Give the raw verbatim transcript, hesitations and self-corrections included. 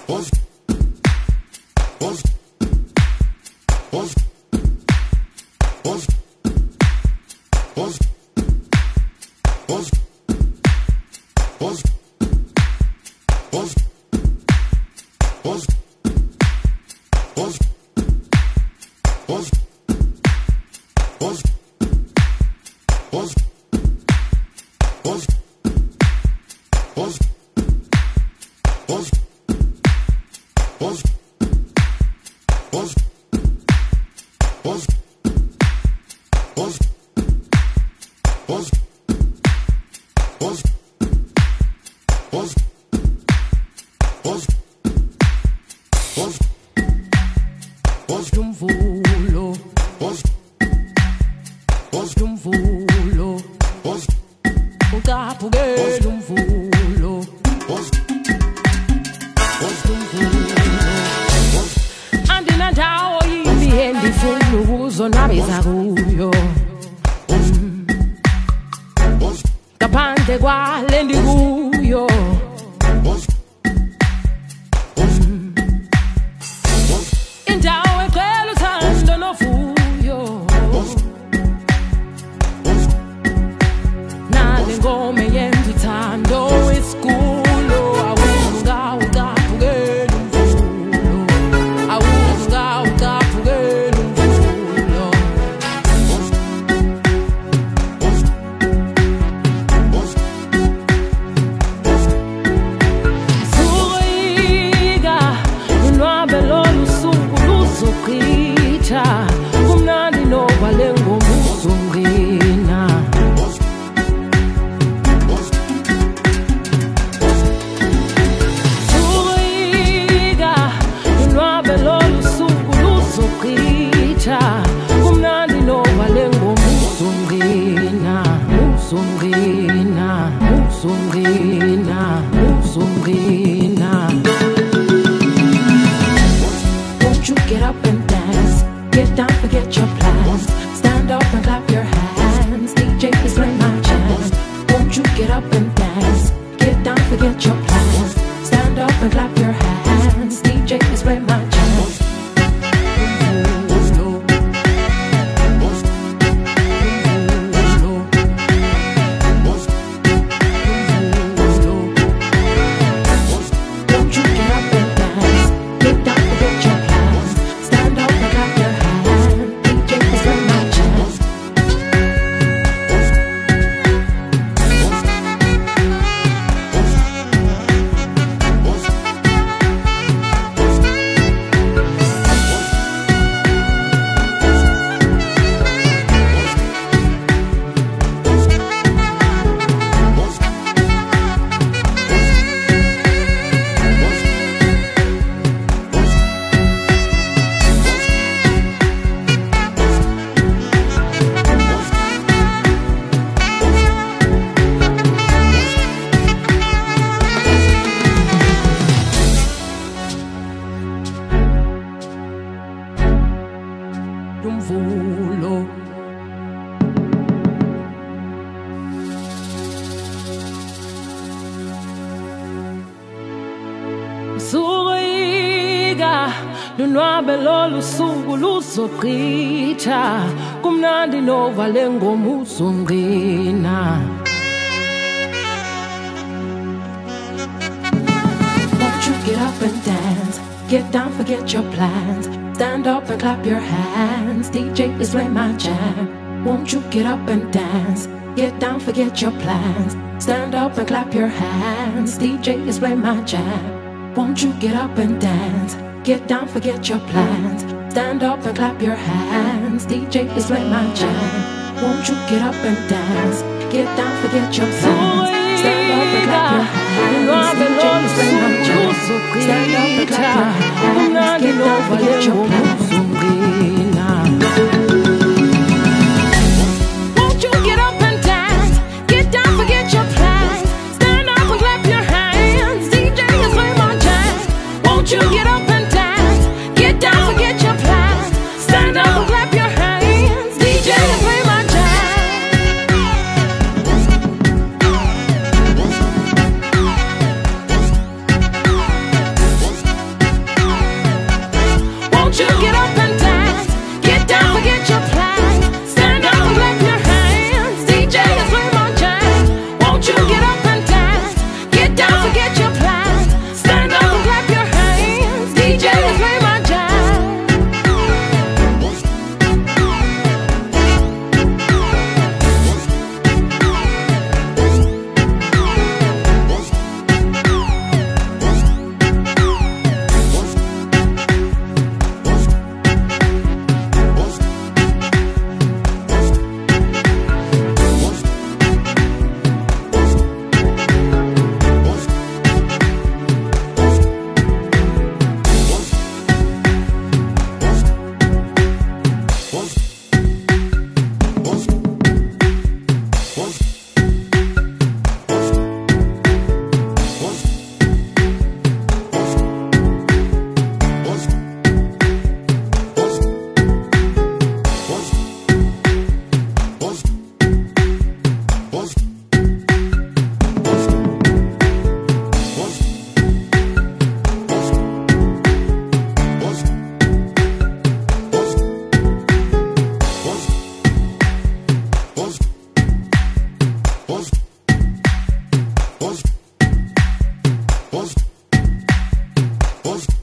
lunwabe lolu suku luzochitha kumnandi nova lengoma uzongqina. Won't you get up and dance, get down, forget your plans, stand up and clap your hands, D J is playing my jam. Won't you get up and dance, get down, forget your plans, stand up and clap your hands, D J is playing my jam. Won't you get up and dance, get down, forget your plans, stand up and clap your hands, D J is playing my jam. Won't you get up and dance, get down, forget your plans, stand up and clap your hands, D J is playing my jam. Stand up and clap your hands, get down, forget your plans. Won't you get up and dance, get down, forget your plans, stand up and clap your hands, D J is playing my jam. Won't you get up and dance, get down, forget your plans, stand up and clap your hands, D J is playing my jam. was